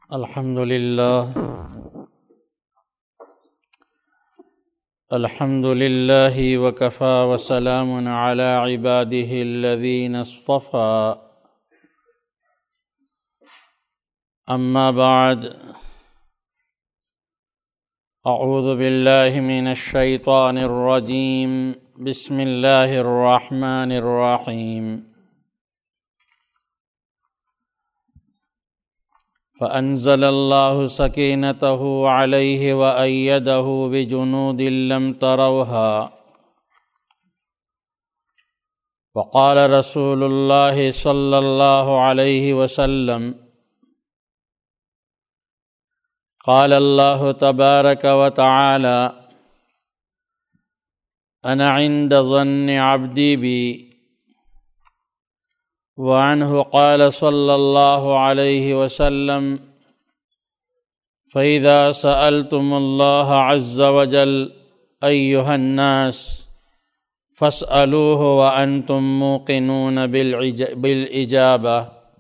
الحمد لله وكفى وسلام على عباده الذين اصطفى أما بعد أعوذ بالله من الشيطان الرجيم بسم الله الرحمن الرحيم فأنزل الله سكينته عليه وأيده بجنود لم تروها وقال رسول الله صلى الله عليه وسلم قال الله تبارك وتعالى أنا عند ظن عبدي بي وعنه قال صلى الله عليه وسلم فإذا سألتم الله عز وجل أيها الناس فاسألوه وأنتم موقنون بالإجابة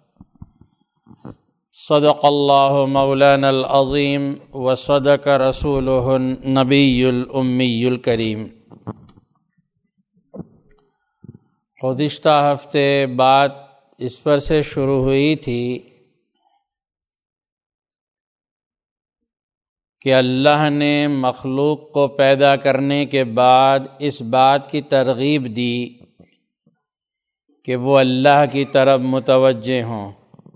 صدق الله مولانا العظيم وصدق رسوله النبي الأمي الكريم۔ گزشتہ ہفتے بات اس پر سے شروع ہوئی تھی کہ اللہ نے مخلوق کو پیدا کرنے کے بعد اس بات کی ترغیب دی کہ وہ اللہ کی طرف متوجہ ہوں۔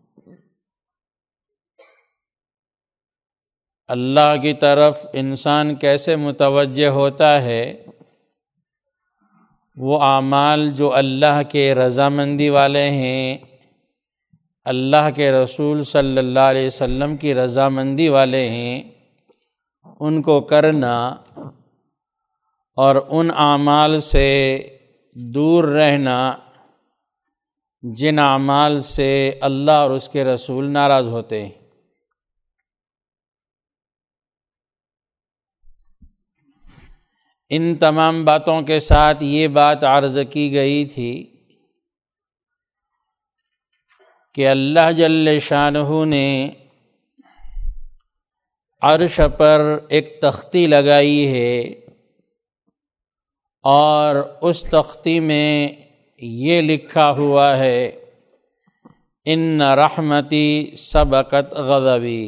اللہ کی طرف انسان کیسے متوجہ ہوتا ہے؟ وہ اعمال جو اللہ کے رضامندی والے ہیں، اللہ کے رسول صلی اللہ علیہ وسلم کی رضامندی والے ہیں، ان کو کرنا اور ان اعمال سے دور رہنا جن اعمال سے اللہ اور اس کے رسول ناراض ہوتے ہیں۔ ان تمام باتوں کے ساتھ یہ بات عرض کی گئی تھی کہ اللہ جل شانہ نے عرش پر ایک تختی لگائی ہے اور اس تختی میں یہ لکھا ہوا ہے ان رحمتی سبقت غضبی،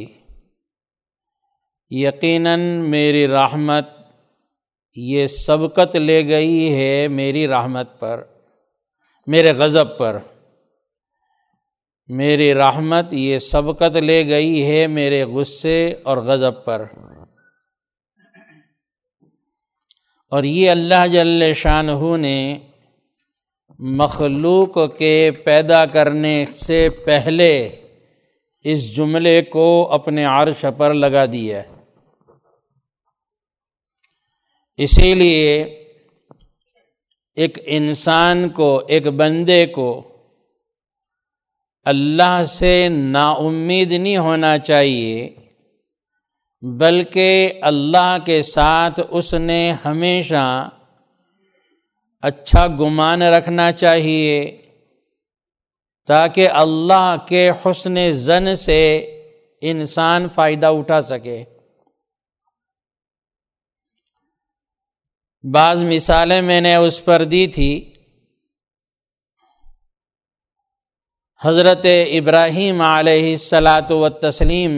یقیناً میری رحمت یہ سبقت لے گئی ہے میری رحمت پر، میرے غضب پر۔ میری رحمت یہ سبقت لے گئی ہے میرے غصے اور غضب پر۔ اور یہ اللہ جل شانہ نے مخلوق کے پیدا کرنے سے پہلے اس جملے کو اپنے عرش پر لگا دیا ہے۔ اسی لیے ایک انسان کو، ایک بندے کو اللہ سے نا امید نہیں ہونا چاہیے، بلکہ اللہ کے ساتھ اس نے ہمیشہ اچھا گمان رکھنا چاہیے تاکہ اللہ کے حسن ظن سے انسان فائدہ اٹھا سکے۔ بعض مثالیں میں نے اس پر دی تھی۔ حضرت ابراہیم علیہ الصلاۃ والتسلیم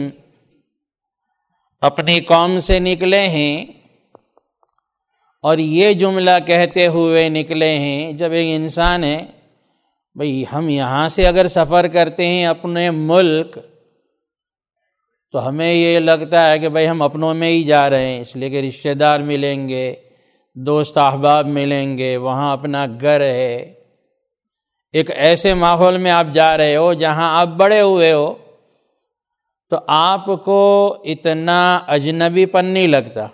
اپنی قوم سے نکلے ہیں اور یہ جملہ کہتے ہوئے نکلے ہیں، جب ایک انسان ہے بھئی ہم یہاں سے اگر سفر کرتے ہیں اپنے ملک تو ہمیں یہ لگتا ہے کہ بھئی ہم اپنوں میں ہی جا رہے ہیں، اس لیے کہ رشتہ دار ملیں گے، دوست احباب ملیں گے، وہاں اپنا گھر ہے۔ ایک ایسے ماحول میں آپ جا رہے ہو جہاں آپ بڑے ہوئے ہو تو آپ کو اتنا اجنبی پن نہیں لگتا۔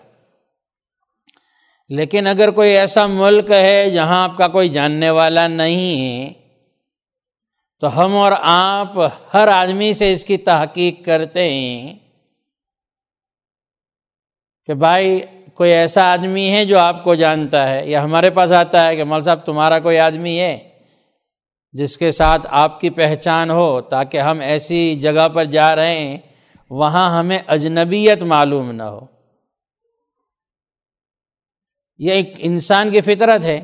لیکن اگر کوئی ایسا ملک ہے جہاں آپ کا کوئی جاننے والا نہیں ہے تو ہم اور آپ ہر آدمی سے اس کی تحقیق کرتے ہیں کہ بھائی کوئی ایسا آدمی ہے جو آپ کو جانتا ہے، یا ہمارے پاس آتا ہے کہ مول صاحب تمہارا کوئی آدمی ہے جس کے ساتھ آپ کی پہچان ہو، تاکہ ہم ایسی جگہ پر جا رہے ہیں وہاں ہمیں اجنبیت معلوم نہ ہو. یہ ایک انسان کی فطرت ہے.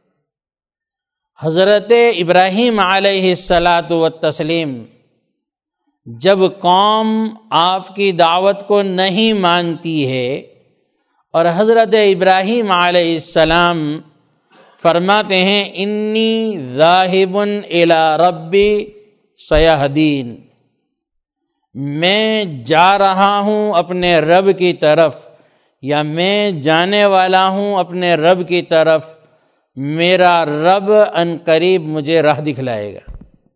حضرت ابراہیم علیہ الصلاۃ والتسلیم جب قوم آپ کی دعوت کو نہیں مانتی ہے اور حضرت ابراہیم علیہ السلام فرماتے ہیں انی ذاہب الی ربی سیہدین، میں جا رہا ہوں اپنے رب کی طرف، یا میں جانے والا ہوں اپنے رب کی طرف، میرا رب ان قریب مجھے راہ دکھلائے گا.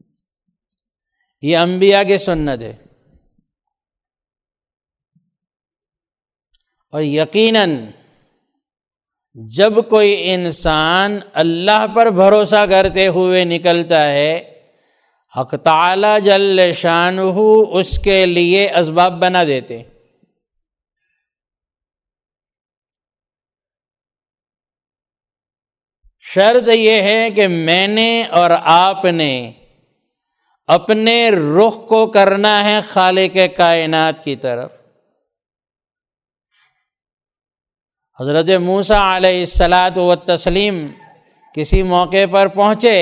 یہ انبیاء کی سنت ہے. اور یقیناً جب کوئی انسان اللہ پر بھروسہ کرتے ہوئے نکلتا ہے، حق تعالی جل شانہ اس کے لیے اسباب بنا دیتے. شرط یہ ہے کہ میں نے اور آپ نے اپنے رخ کو کرنا ہے خالق کائنات کی طرف. حضرت موسیٰ علیہ الصلاۃ والتسلیم کسی موقع پر پہنچے،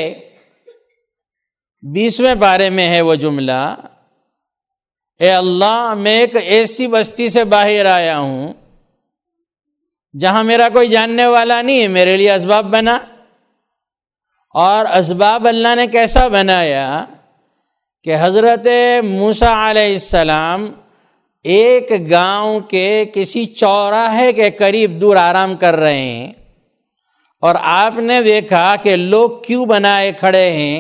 20ویں پارے میں ہے وہ جملہ، اے اللہ میں ایک ایسی بستی سے باہر آیا ہوں جہاں میرا کوئی جاننے والا نہیں ہے، میرے لیے اسباب بنا. اور اسباب اللہ نے کیسا بنایا کہ حضرت موسیٰ علیہ السلام ایک گاؤں کے کسی چوراہے کے قریب دور آرام کر رہے ہیں، اور آپ نے دیکھا کہ لوگ کیوں بنائے کھڑے ہیں،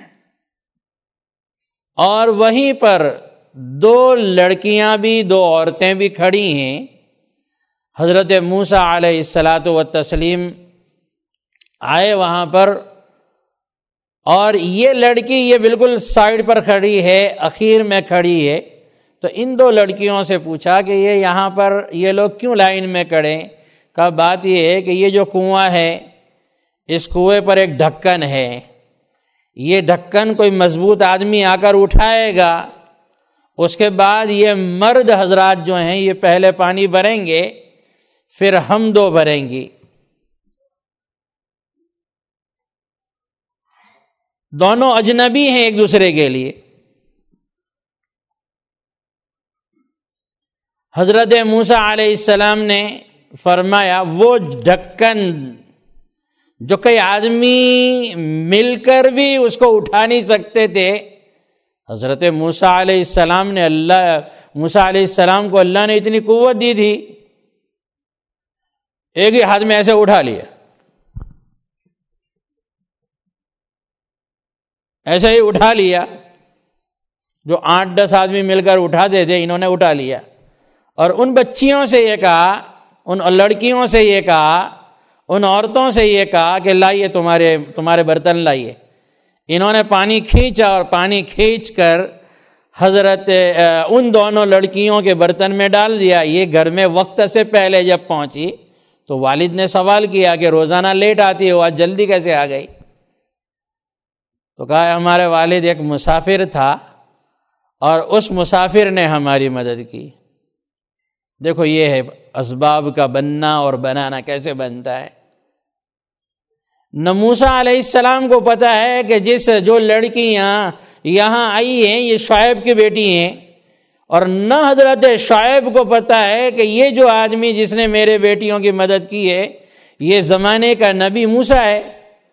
اور وہیں پر 2 لڑکیاں بھی 2 عورتیں بھی کھڑی ہیں. حضرت موسیٰ علیہ الصلاۃ والتسلیم آئے وہاں پر، اور یہ لڑکی یہ بالکل سائڈ پر کھڑی ہے، اخیر میں کھڑی ہے. تو ان 2 لڑکیوں سے پوچھا کہ یہ یہاں پر یہ لوگ کیوں لائن میں کھڑے؟ کا بات یہ ہے کہ یہ جو کنواں ہے، اس کنویں پر ایک ڈھکن ہے، یہ ڈھکن کوئی مضبوط آدمی آ کر اٹھائے گا، اس کے بعد یہ مرد حضرات جو ہیں یہ پہلے پانی بھریں گے، پھر ہم 2 بھریں گی. دونوں اجنبی ہیں ایک دوسرے کے لیے. حضرت موسیٰ علیہ السلام نے فرمایا وہ ڈھکن جو کئی آدمی مل کر بھی اس کو اٹھا نہیں سکتے تھے، حضرت موسیٰ علیہ السلام نے موسیٰ علیہ السلام کو اللہ نے اتنی قوت دی تھی، ایک ہی ہاتھ میں ایسے اٹھا لیا، ایسے ہی اٹھا لیا. جو 8-10 آدمی مل کر اٹھاتے تھے انہوں نے اٹھا لیا. اور ان بچیوں سے یہ کہا، ان لڑکیوں سے یہ کہا، ان عورتوں سے یہ کہا کہ لائیے تمہارے برتن لائیے. انہوں نے پانی کھینچا اور پانی کھینچ کر حضرت ان دونوں لڑکیوں کے برتن میں ڈال دیا. یہ گھر میں وقت سے پہلے جب پہنچی تو والد نے سوال کیا کہ روزانہ لیٹ آتی ہو، آج جلدی کیسے آ گئی؟ تو کہا ہمارے والد ایک مسافر تھا اور اس مسافر نے ہماری مدد کی. دیکھو یہ ہے اسباب کا بننا اور بنانا کیسے بنتا ہے. نہ موسیٰ علیہ السلام کو پتہ ہے کہ جو لڑکیاں یہاں آئی ہیں یہ شعیب کی بیٹی ہیں، اور نہ حضرت شعیب کو پتہ ہے کہ یہ جو آدمی جس نے میرے بیٹیوں کی مدد کی ہے یہ زمانے کا نبی موسیٰ ہے.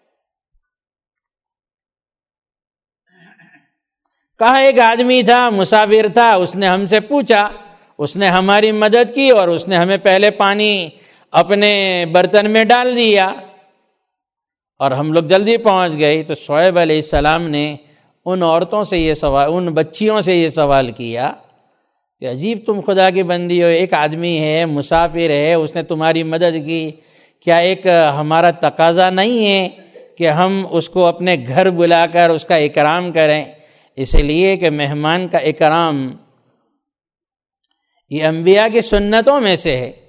کہا ایک آدمی تھا، مسافر تھا، اس نے ہم سے پوچھا، اس نے ہماری مدد کی اور اس نے ہمیں پہلے پانی اپنے برتن میں ڈال دیا اور ہم لوگ جلدی پہنچ گئے. تو شعیب علیہ السلام نے ان عورتوں سے یہ سوال، ان بچیوں سے یہ سوال کیا کہ عجیب تم خدا کی بندی ہو، ایک آدمی ہے مسافر ہے، اس نے تمہاری مدد کی، کیا ایک ہمارا تقاضا نہیں ہے کہ ہم اس کو اپنے گھر بلا کر اس کا اکرام کریں؟ اس لیے کہ مہمان کا اکرام یہ انبیاء کی سنتوں میں سے ہے.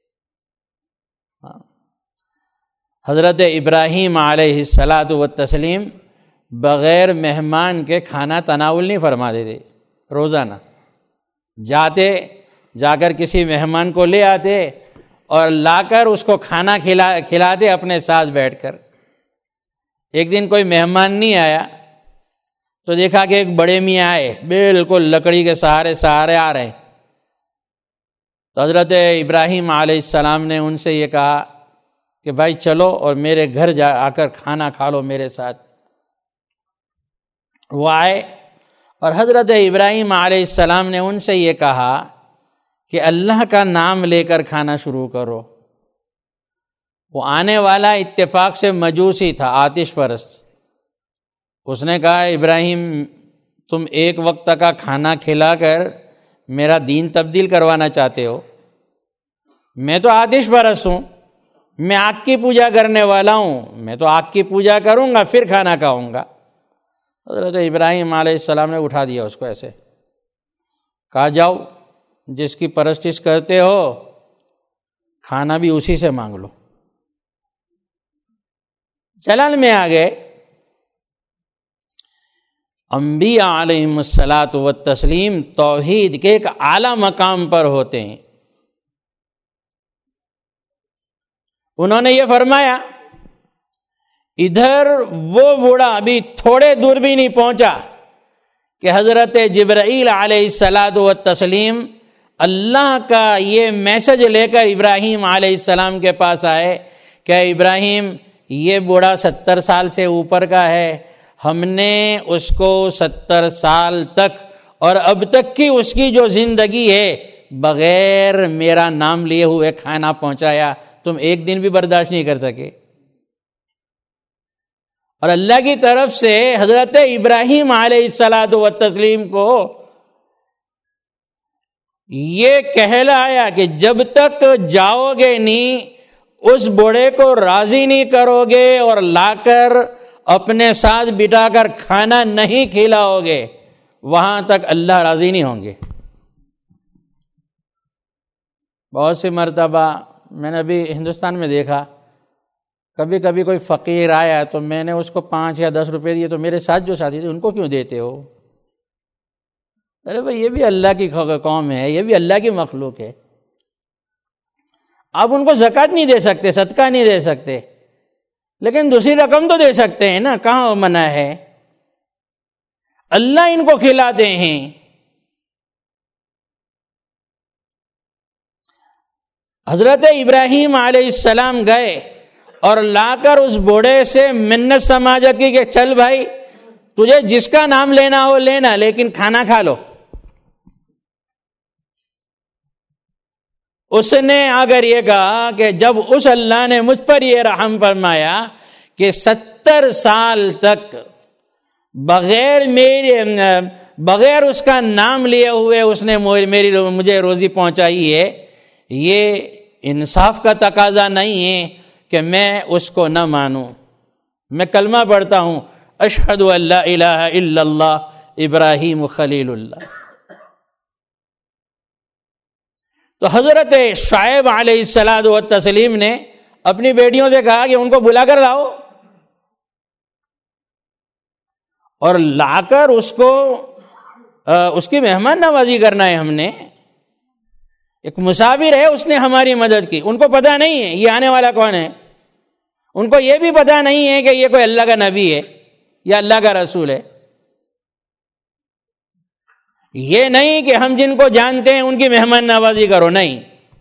حضرت ابراہیم علیہ الصلاۃ والتسلیم بغیر مہمان کے کھانا تناول نہیں فرماتے تھے روزانہ. جا کر کسی مہمان کو لے آتے اور لا کر اس کو کھانا کھلاتے اپنے ساتھ بیٹھ کر۔ ایک دن کوئی مہمان نہیں آیا تو دیکھا کہ ایک بڑے میاں آئے، بالکل لکڑی کے سہارے آ رہے ہیں۔ تو حضرت ابراہیم علیہ السلام نے ان سے یہ کہا کہ بھائی چلو اور میرے گھر آ کر کھانا کھا لو میرے ساتھ۔ وہ آئے اور حضرت ابراہیم علیہ السلام نے ان سے یہ کہا کہ اللہ کا نام لے کر کھانا شروع کرو۔ وہ آنے والا اتفاق سے مجوسی تھا، آتش پرست۔ اس نے کہا ابراہیم تم ایک وقت کا کھانا کھلا کر میرا دین تبدیل کروانا چاہتے ہو؟ میں تو آتش پرست ہوں، میں آگ کی پوجا کرنے والا ہوں، میں تو آگ کی پوجا کروں گا پھر کھانا کھاؤں گا۔ حضرت ابراہیم علیہ السلام نے اٹھا دیا اس کو، ایسے کہا جاؤ جس کی پرستش کرتے ہو کھانا بھی اسی سے مانگ لو۔ جلال میں آ گئے۔ انبیاء علیہم الصلاۃ والتسلیم توحید کے ایک اعلیٰ مقام پر ہوتے ہیں۔ انہوں نے یہ فرمایا، ادھر وہ بوڑھا ابھی تھوڑے دور بھی نہیں پہنچا کہ حضرت جبرائیل علیہ الصلاۃ والتسلیم اللہ کا یہ میسج لے کر ابراہیم علیہ السلام کے پاس آئے کہ ابراہیم یہ بوڑھا 70 سال سے اوپر کا ہے، ہم نے اس کو 70 سال تک اور اب تک کی اس کی جو زندگی ہے بغیر میرا نام لیے ہوئے کھانا پہنچایا، تم ایک دن بھی برداشت نہیں کر سکے۔ اور اللہ کی طرف سے حضرت ابراہیم علیہ الصلاۃ والتسلیم کو یہ کہلایا کہ جب تک جاؤ گے نہیں، اس بوڑھے کو راضی نہیں کرو گے اور لا کر اپنے ساتھ بٹھا کر کھانا نہیں کھلاؤ گے، وہاں تک اللہ راضی نہیں ہوں گے۔ بہت سی مرتبہ میں نے ابھی ہندوستان میں دیکھا، کبھی کبھی کوئی فقیر آیا تو میں نے اس کو 5 یا 10 روپے دیے تو میرے ساتھ جو ساتھی تھے ان کو کیوں دیتے ہو؟ ارے بھائی یہ بھی اللہ کی قوم ہے، یہ بھی اللہ کی مخلوق ہے، آپ ان کو زکوٰۃ نہیں دے سکتے، صدقہ نہیں دے سکتے، لیکن دوسری رقم تو دے سکتے ہیں نا، کہاں منع ہے؟ اللہ ان کو کھلاتے ہیں۔ حضرت ابراہیم علیہ السلام گئے اور لا کر اس بوڑھے سے منت سماجت کی کہ چل بھائی تجھے جس کا نام لینا ہو لینا، لیکن کھانا کھا لو۔ اس نے اگر یہ کہا کہ جب اس اللہ نے مجھ پر یہ رحم فرمایا کہ 70 سال تک بغیر اس کا نام لیے ہوئے اس نے مجھے روزی پہنچائی ہے، یہ انصاف کا تقاضا نہیں ہے کہ میں اس کو نہ مانوں۔ میں کلمہ پڑھتا ہوں، اشہد ان لا الہ الا اللہ ابراہیم خلیل اللہ۔ تو حضرت شعیب علیہ الصلاۃ والتسلیم نے اپنی بیٹیوں سے کہا کہ ان کو بلا کر لاؤ، اور لا کر اس کو اس کی مہمان نوازی کرنا ہے۔ ہم نے ایک مسافر ہے، اس نے ہماری مدد کی، ان کو پتہ نہیں ہے یہ آنے والا کون ہے، ان کو یہ بھی پتہ نہیں ہے کہ یہ کوئی اللہ کا نبی ہے یا اللہ کا رسول ہے۔ یہ نہیں کہ ہم جن کو جانتے ہیں ان کی مہمان نوازی کرو، نہیں،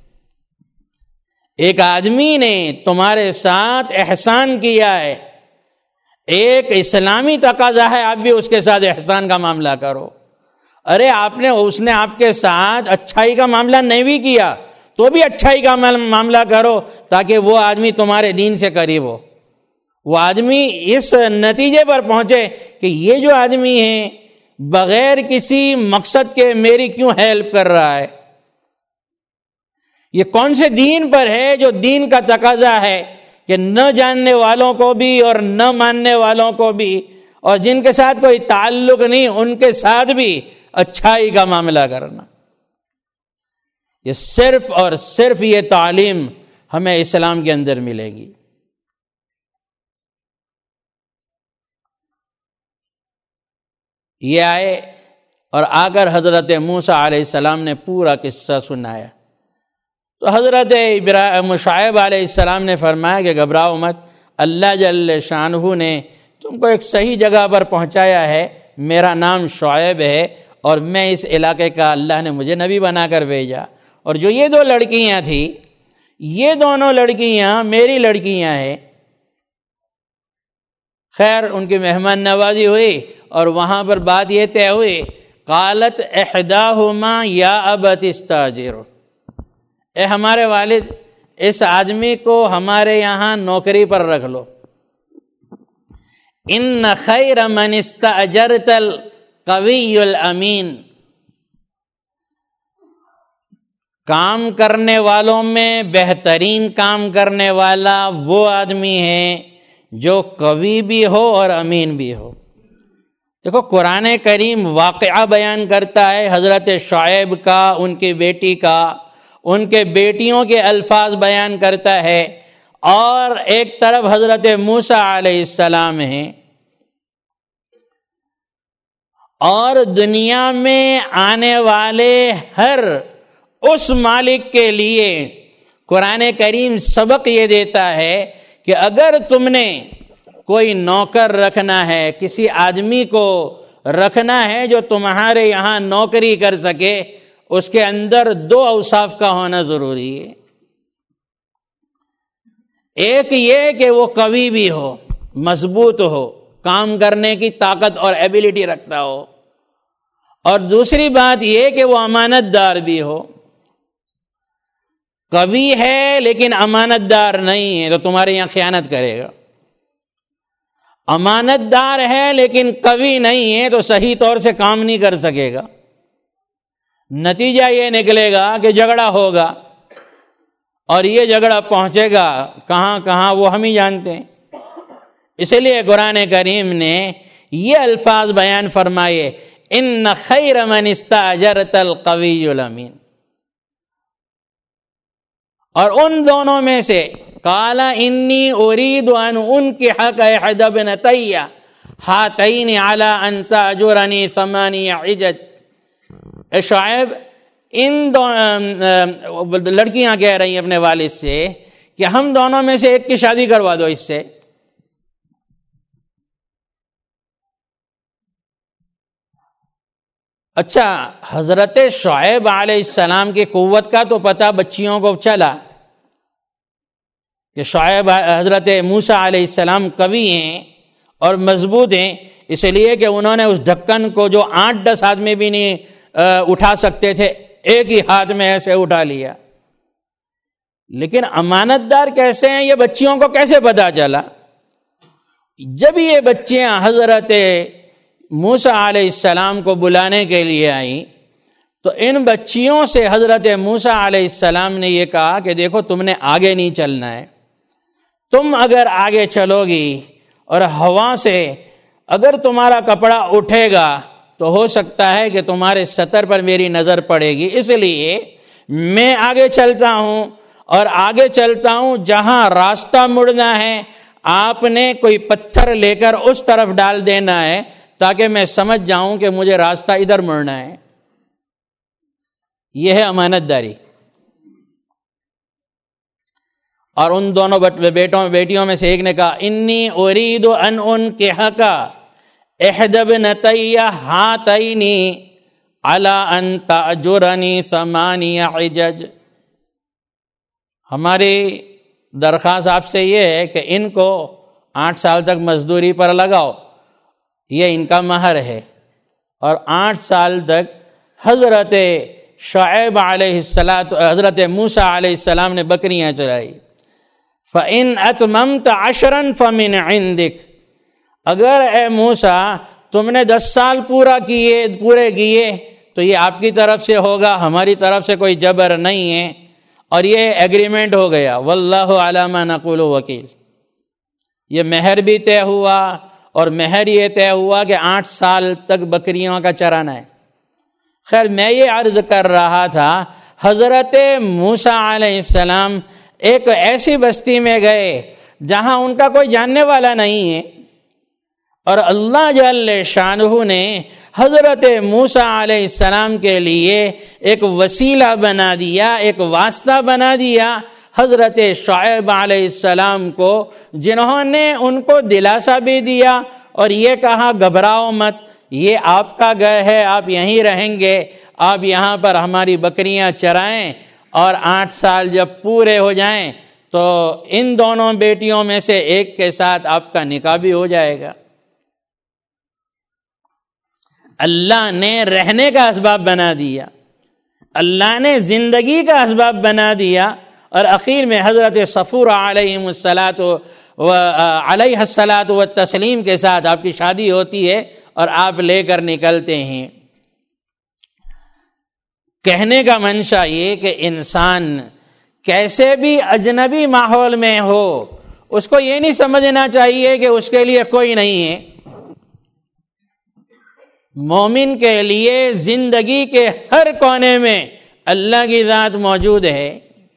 ایک آدمی نے تمہارے ساتھ احسان کیا ہے، ایک اسلامی تقاضا ہے آپ بھی اس کے ساتھ احسان کا معاملہ کرو۔ ارے اس نے آپ کے ساتھ اچھائی کا معاملہ نہیں بھی کیا تو بھی اچھائی کا معاملہ کرو تاکہ وہ آدمی تمہارے دین سے قریب ہو، وہ آدمی اس نتیجے پر پہنچے کہ یہ جو آدمی ہے بغیر کسی مقصد کے میری کیوں ہیلپ کر رہا ہے، یہ کون سے دین پر ہے جو دین کا تقاضا ہے کہ نہ جاننے والوں کو بھی اور نہ ماننے والوں کو بھی اور جن کے ساتھ کوئی تعلق نہیں ان کے ساتھ بھی اچھائی کا معاملہ کرنا۔ یہ صرف اور صرف یہ تعلیم ہمیں اسلام کے اندر ملے گی۔ یہ آئے اور آ کر حضرت موسیٰ علیہ السلام نے پورا قصہ سنایا. تو حضرت شعیب علیہ السلام نے فرمایا کہ گھبراؤ مت، اللہ جل شانہ نے تم کو ایک صحیح جگہ پر پہنچایا ہے. میرا نام شعیب ہے اور میں اس علاقے کا، اللہ نے مجھے نبی بنا کر بھیجا. اور جو یہ دو لڑکیاں تھیں، یہ دونوں لڑکیاں میری لڑکیاں ہیں. خیر ان کی مہمان نوازی ہوئی اور وہاں پر بات یہ طے ہوئی، قالت احداہما یا ابت استاجر، اے ہمارے والد اس آدمی کو ہمارے یہاں نوکری پر رکھ لو. ان خیر من استاجرت القوی الامین، کام کرنے والوں میں بہترین کام کرنے والا وہ آدمی ہے جو قوی بھی ہو اور امین بھی ہو. دیکھو قرآن کریم واقعہ بیان کرتا ہے حضرت شعیب کا، ان کی بیٹی کا، ان کے بیٹیوں کے الفاظ بیان کرتا ہے، اور ایک طرف حضرت موسیٰ علیہ السلام ہیں. اور دنیا میں آنے والے ہر اس مالک کے لیے قرآن کریم سبق یہ دیتا ہے کہ اگر تم نے کوئی نوکر رکھنا ہے، کسی آدمی کو رکھنا ہے جو تمہارے یہاں نوکری کر سکے، اس کے اندر دو اوصاف کا ہونا ضروری ہے. ایک یہ کہ وہ قوی بھی ہو، مضبوط ہو، کام کرنے کی طاقت اور ایبیلٹی رکھتا ہو، اور دوسری بات یہ کہ وہ امانت دار بھی ہو. قوی ہے لیکن امانت دار نہیں ہے تو تمہارے یہاں خیانت کرے گا. امانت دار ہے لیکن قوی نہیں ہے تو صحیح طور سے کام نہیں کر سکے گا. نتیجہ یہ نکلے گا کہ جھگڑا ہوگا، اور یہ جھگڑا پہنچے گا کہاں کہاں وہ ہم ہی جانتے ہیں. اس لیے قرآن کریم نے یہ الفاظ بیان فرمائے، ان خیر من استاجرت القوی الامین. اور ان دونوں میں سے قال انی اريد ان انکحک احدی ابنتی ہاتین علی ان تاجرنی 8 حجج. اے شعیب، ان لڑکیاں کہہ رہی ہیں اپنے والد سے کہ ہم دونوں میں سے ایک کی شادی کروا دو اس سے. اچھا، حضرت شعیب علیہ السلام کی قوت کا تو پتہ بچیوں کو چلا کہ شعیب حضرت موسیٰ علیہ السلام قوی ہیں اور مضبوط ہیں، اس لیے کہ انہوں نے اس ڈھکن کو جو 8-10 آدمی بھی نہیں اٹھا سکتے تھے، ایک ہی ہاتھ میں ایسے اٹھا لیا. لیکن امانت دار کیسے ہیں یہ بچیوں کو کیسے پتا چلا؟ جب یہ بچیاں حضرت موسیٰ علیہ السلام کو بلانے کے لیے آئیں تو ان بچیوں سے حضرت موسیٰ علیہ السلام نے یہ کہا کہ دیکھو تم نے آگے نہیں چلنا ہے. تم اگر آگے چلو گی اور ہوا سے اگر تمہارا کپڑا اٹھے گا تو ہو سکتا ہے کہ تمہارے سطر پر میری نظر پڑے گی. اس لیے میں آگے چلتا ہوں، اور آگے چلتا ہوں جہاں راستہ مڑنا ہے آپ نے کوئی پتھر لے کر اس طرف ڈال دینا ہے تاکہ میں سمجھ جاؤں کہ مجھے راستہ ادھر مڑنا ہے. یہ ہے امانت داری. اور ان دونوں بیٹیوں میں سے ایک نے کہا انی اريد ان انکحک احدی ابنتی ہاتین علی ان تأجرنی 8 حجج. ہماری درخواست آپ سے یہ ہے کہ ان کو 8 سال تک مزدوری پر لگاؤ، یہ ان کا مہر ہے. اور 8 سال تک حضرت شعیب علیہ السلام، حضرت موسیٰ علیہ السلام نے بکریاں چرائی. فَإِنْ أَتْمَمْتَ 10 فَمِنْ عِنْدِكَ، اگر اے موسیٰ تم نے 10 سال پورے کیے تو یہ آپ کی طرف سے ہوگا، ہماری طرف سے کوئی جبر نہیں ہے. اور یہ ایگریمنٹ ہو گیا. واللہ علی ما نقول وکیل. یہ مہر بھی طے ہوا، اور مہر یہ طے ہوا کہ 8 سال تک بکریوں کا چرانا ہے. خیر میں یہ عرض کر رہا تھا، حضرت موسیٰ علیہ السلام ایک ایسی بستی میں گئے جہاں ان کا کوئی جاننے والا نہیں ہے، اور اللہ جل شانہ نے حضرت موسیٰ علیہ السلام کے لیے ایک وسیلہ بنا دیا، ایک واسطہ بنا دیا حضرت شعیب علیہ السلام کو، جنہوں نے ان کو دلاسا بھی دیا اور یہ کہا گھبراؤ مت، یہ آپ کا گھر ہے، آپ یہیں رہیں گے، آپ یہاں پر ہماری بکریاں چرائیں، اور 8 سال جب پورے ہو جائیں تو ان دونوں بیٹیوں میں سے ایک کے ساتھ آپ کا نکاح بھی ہو جائے گا۔ اللہ نے رہنے کا اسباب بنا دیا، اللہ نے زندگی کا اسباب بنا دیا، اور اخیر میں حضرت صفور علیہ الصلاۃ والتسلیم کے ساتھ آپ کی شادی ہوتی ہے اور آپ لے کر نکلتے ہیں۔ کہنے کا منشا یہ کہ انسان کیسے بھی اجنبی ماحول میں ہو، اس کو یہ نہیں سمجھنا چاہیے کہ اس کے لیے کوئی نہیں ہے۔ مومن کے لیے زندگی کے ہر کونے میں اللہ کی ذات موجود ہے۔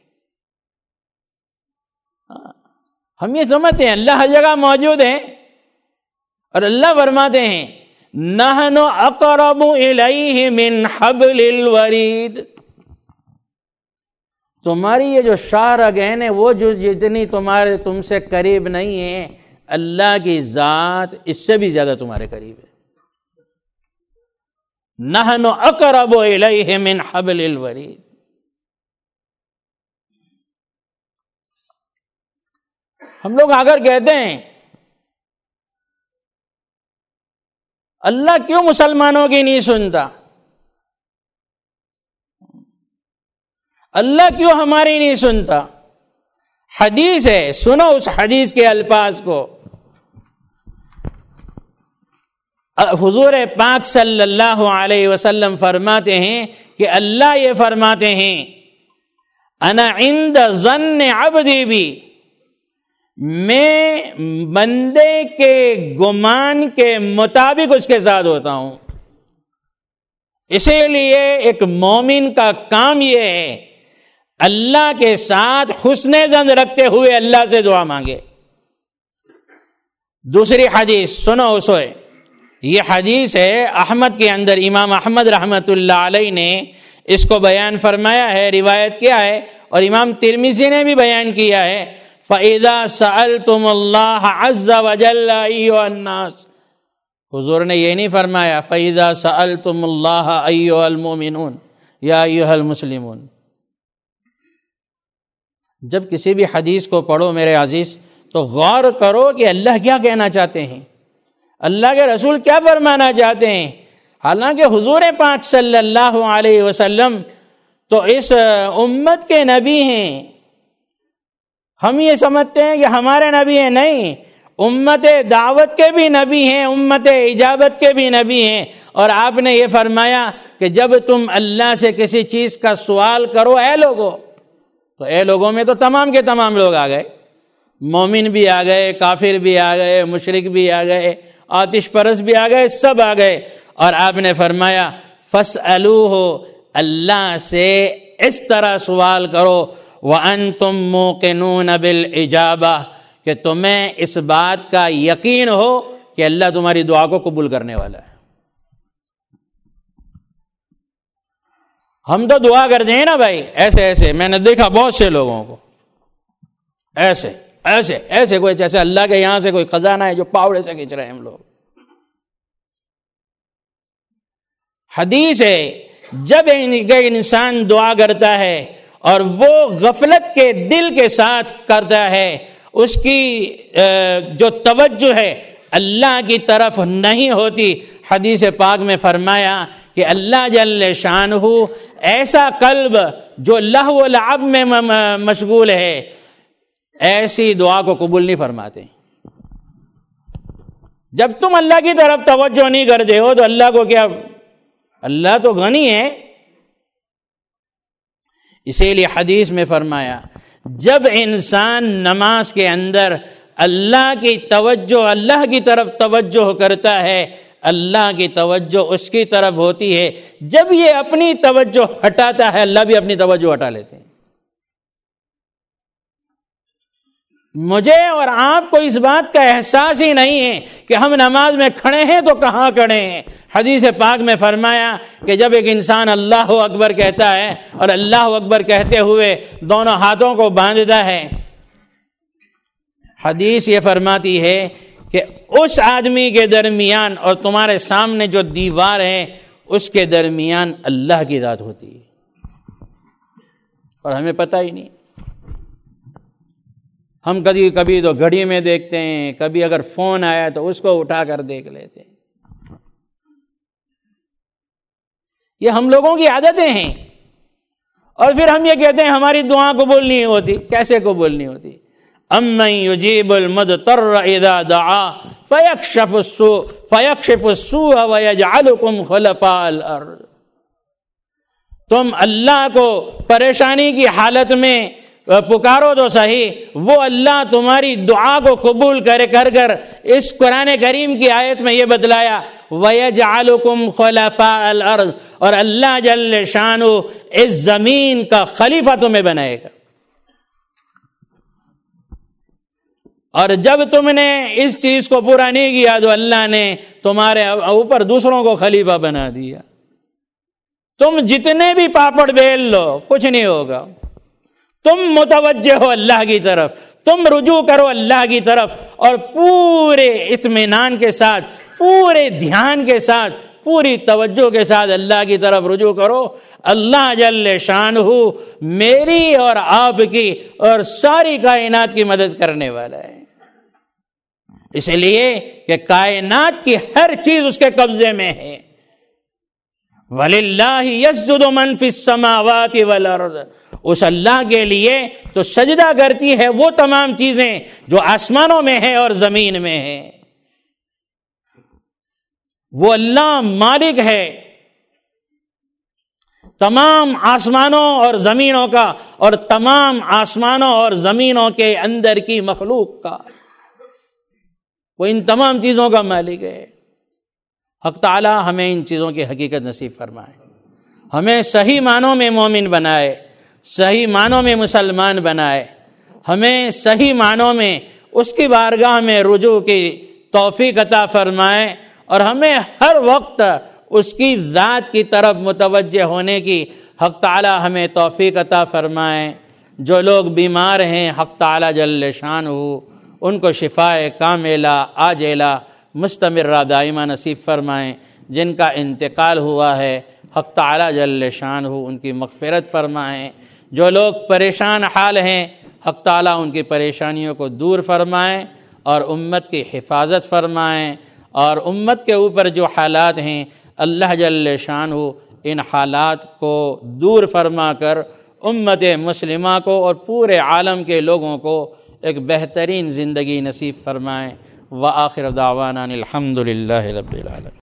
ہم یہ سمجھتے ہیں اللہ ہر جگہ موجود ہے، اور اللہ فرماتے ہیں نحن اقرب الیہ من حبل الورید، تمہاری یہ جو شاہ رگیں ہیں وہ جو جتنی تم سے قریب نہیں ہیں، اللہ کی ذات اس سے بھی زیادہ تمہارے قریب ہے۔ نحن اقرب الیہ من حبل الورید۔ ہم لوگ اگر کہتے ہیں اللہ کیوں مسلمانوں کی نہیں سنتا، اللہ کیوں ہماری نہیں سنتا، حدیث ہے، سنو اس حدیث کے الفاظ کو۔ حضور پاک صلی اللہ علیہ وسلم فرماتے ہیں کہ اللہ یہ فرماتے ہیں انا عند ظن عبدی بی، میں بندے کے گمان کے مطابق اس کے ساتھ ہوتا ہوں۔ اسی لیے ایک مومن کا کام یہ ہے اللہ کے ساتھ حسن ظن رکھتے ہوئے اللہ سے دعا مانگے۔ دوسری حدیث سنو اسے، یہ حدیث ہے احمد کے اندر، امام احمد رحمت اللہ علیہ نے اس کو بیان فرمایا ہے، روایت کیا ہے، اور امام ترمذی نے بھی بیان کیا ہے۔ فَإِذَا سَأَلْتُمُ اللَّهَ عَزَّ وَجَلَّ أَيُّهَا النَّاسِ، حضور نے یہ نہیں فرمایا فَإِذَا سَأَلْتُمُ اللَّهَ أَيُّهَا الْمُؤْمِنُونَ یا أَيُّهَا الْمُسْلِمُونَ۔ جب کسی بھی حدیث کو پڑھو میرے عزیز تو غور کرو کہ اللہ کیا کہنا چاہتے ہیں، اللہ کے رسول کیا فرمانا چاہتے ہیں۔ حالانکہ حضور پاک صلی اللہ علیہ وسلم تو اس امت کے نبی ہیں، ہم یہ سمجھتے ہیں کہ ہمارے نبی ہیں، نہیں، امت دعوت کے بھی نبی ہیں، امت اجابت کے بھی نبی ہیں۔ اور آپ نے یہ فرمایا کہ جب تم اللہ سے کسی چیز کا سوال کرو اے لوگو، تو اے لوگوں میں تو تمام کے تمام لوگ آ گئے، مومن بھی آ گئے، کافر بھی آ گئے، مشرک بھی آ گئے، آتش پرست بھی آ گئے، سب آ گئے۔ اور آپ نے فرمایا فَاسْأَلُوهُ، اللہ سے اس طرح سوال کرو وَأَنْتُمْ مُوقِنُونَ بِالْإِجَابَةِ، کہ تمہیں اس بات کا یقین ہو کہ اللہ تمہاری دعا کو قبول کرنے والا ہے۔ ہم تو دعا کرتے ہیں نا بھائی ایسے ایسے، میں نے دیکھا بہت سے لوگوں کو ایسے ایسے ایسے، کوئی جیسے اللہ کے یہاں سے کوئی خزانہ ہے جو پاوڑے سے کھینچ رہے ہیں ہم لوگ۔ حدیث ہے جب انسان دعا کرتا ہے اور وہ غفلت کے دل کے ساتھ کرتا ہے، اس کی جو توجہ ہے اللہ کی طرف نہیں ہوتی، حدیث پاک میں فرمایا کہ اللہ جل شانہ ایسا قلب جو لہو و لعب میں مشغول ہے ایسی دعا کو قبول نہیں فرماتے۔ جب تم اللہ کی طرف توجہ نہیں کرتے ہو تو اللہ کو کیا، اللہ تو غنی ہے۔ اسی لیے حدیث میں فرمایا جب انسان نماز کے اندر اللہ کی توجہ، اللہ کی طرف توجہ کرتا ہے، اللہ کی توجہ اس کی طرف ہوتی ہے۔ جب یہ اپنی توجہ ہٹاتا ہے اللہ بھی اپنی توجہ ہٹا لیتے ہیں۔ مجھے اور آپ کو اس بات کا احساس ہی نہیں ہے کہ ہم نماز میں کھڑے ہیں تو کہاں کھڑے ہیں۔ حدیث پاک میں فرمایا کہ جب ایک انسان اللہ اکبر کہتا ہے اور اللہ اکبر کہتے ہوئے دونوں ہاتھوں کو باندھتا ہے، حدیث یہ فرماتی ہے کہ اس آدمی کے درمیان اور تمہارے سامنے جو دیوار ہے اس کے درمیان اللہ کی ذات ہوتی ہے، اور ہمیں پتہ ہی نہیں۔ ہم کبھی تو گھڑی میں دیکھتے ہیں، کبھی اگر فون آیا تو اس کو اٹھا کر دیکھ لیتے ہیں۔ یہ ہم لوگوں کی عادتیں ہیں، اور پھر ہم یہ کہتے ہیں ہماری دعا قبول نہیں ہوتی۔ کیسے قبول نہیں ہوتی؟ امن یجیب المضطر اذا دعا فیکشف السوء ویجعلکم خلفاء الارض۔ تم اللہ کو پریشانی کی حالت میں پکارو تو صحیح، وہ اللہ تمہاری دعا کو قبول کر کر اس قرآن کریم کی آیت میں یہ بتلایا وَيَجْعَلُكُمْ خُلَفَاءَ الْأَرْضِ، اور اللہ جل شانہ اس زمین کا خلیفہ تمہیں بنائے گا۔ اور جب تم نے اس چیز کو پورا نہیں کیا تو اللہ نے تمہارے اوپر دوسروں کو خلیفہ بنا دیا۔ تم جتنے بھی پاپڑ بیل لو کچھ نہیں ہوگا، تم متوجہ ہو اللہ کی طرف، تم رجوع کرو اللہ کی طرف، اور پورے اطمینان کے ساتھ، پورے دھیان کے ساتھ، پوری توجہ کے ساتھ اللہ کی طرف رجوع کرو۔ اللہ جل شانہ میری اور آپ کی اور ساری کائنات کی مدد کرنے والا ہے، اس لیے کہ کائنات کی ہر چیز اس کے قبضے میں ہے۔ وَلِلَّهِ يَسْجُدُ مَنْ فِي السَّمَاوَاتِ وَالْأَرْضِ، اس اللہ کے لیے تو سجدہ کرتی ہے وہ تمام چیزیں جو آسمانوں میں ہیں اور زمین میں ہیں۔ وہ اللہ مالک ہے تمام آسمانوں اور زمینوں کا، اور تمام آسمانوں اور زمینوں کے اندر کی مخلوق کا، وہ ان تمام چیزوں کا مالک ہے۔ حق تعالی ہمیں ان چیزوں کی حقیقت نصیب فرمائے، ہمیں صحیح معنوں میں مومن بنائے، صحیح معنوں میں مسلمان بنائے، ہمیں صحیح معنوں میں اس کی بارگاہ میں رجوع کی توفیق عطا فرمائے، اور ہمیں ہر وقت اس کی ذات کی طرف متوجہ ہونے کی حق تعالی ہمیں توفیق عطا فرمائے۔ جو لوگ بیمار ہیں حق تعالی جل شانہ ان کو شفاء کاملہ عاجلہ مستمرہ دائمہ نصیب فرمائیں۔ جن کا انتقال ہوا ہے حق تعالی جل شانہ ان کی مغفرت فرمائیں۔ جو لوگ پریشان حال ہیں حق تعالی ان کی پریشانیوں کو دور فرمائیں اور امت کی حفاظت فرمائیں، اور امت کے اوپر جو حالات ہیں اللہ جل شانہ ان حالات کو دور فرما کر امت مسلمہ کو اور پورے عالم کے لوگوں کو ایک بہترین زندگی نصیب فرمائیں۔ وآخر دعوانا الحمد للہ رب العالمین۔